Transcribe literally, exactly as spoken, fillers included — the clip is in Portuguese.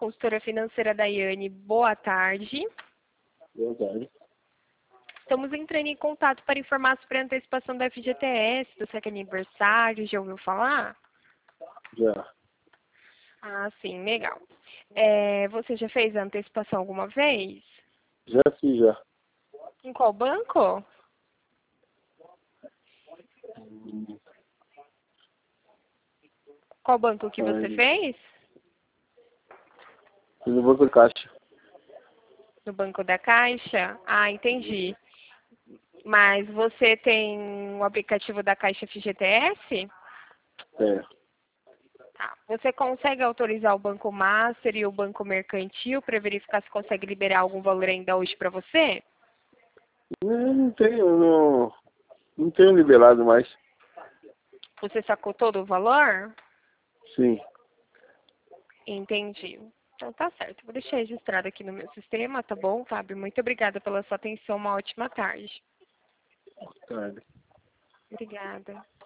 consultora financeira Daiane. Boa tarde. Boa tarde. Estamos entrando em contato para informar sobre a antecipação da F G T S, do seu aniversário. Já ouviu falar? Já. Ah, sim, legal. É, você já fez a antecipação alguma vez? Já fiz, já. Em qual banco? Hum, Qual banco que você Aí, fez? fiz no Banco Caixa. No Banco da Caixa? Ah, entendi. Mas você tem o aplicativo da Caixa F G T S? É. Tá. Você consegue autorizar o Banco Master e o Banco Mercantil para verificar se consegue liberar algum valor ainda hoje para você? Eu não tenho, não, não tenho liberado mais. Você sacou todo o valor? Sim. Entendi. Então tá certo. Vou deixar registrado aqui no meu sistema, tá bom, Fábio? Muito obrigada pela sua atenção. Uma ótima tarde. Boa tarde. Obrigada.